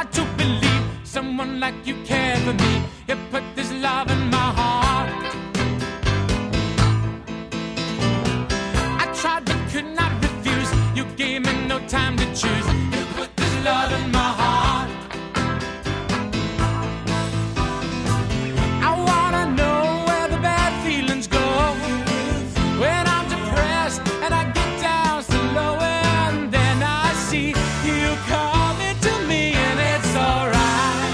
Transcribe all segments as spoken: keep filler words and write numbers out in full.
hard to believe someone like you cared for me. You put this love in my heart. I tried but could not refuse. You gave me no time to choose. You put this love in my heart. I wanna know where the bad feelings go when I'm depressed and I get down so low, and then I see you coming to me and it's alright.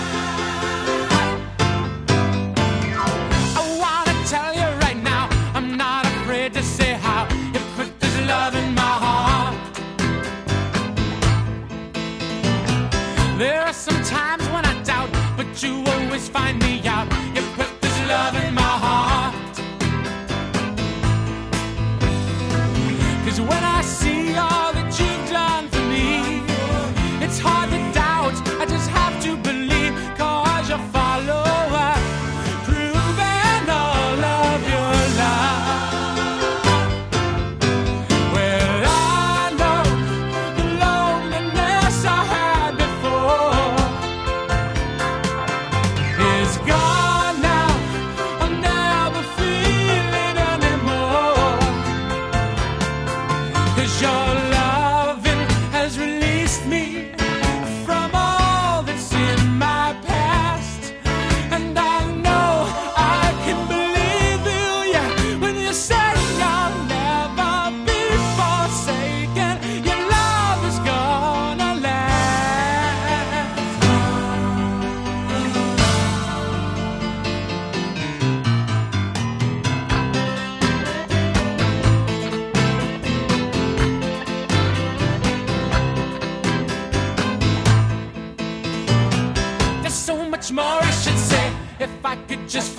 I wanna tell you right now, I'm not afraid to say how you put this love in my heart. There are some times when I doubt, but you always find me out. You put this love in my heart. 'Cause when I see all that you've done for me, it's hard to doubt, I just have to believe. 'Cause you follow up, proving all of your love. Well, I know the loneliness I had before is gone now. I'll never feel it anymore. 'Cause your loving has released me from all that's in my past. And I know I can believe you, yeah, when you say I'll never be forsaken. Your love is gonna last. There's so much more I should say if I could just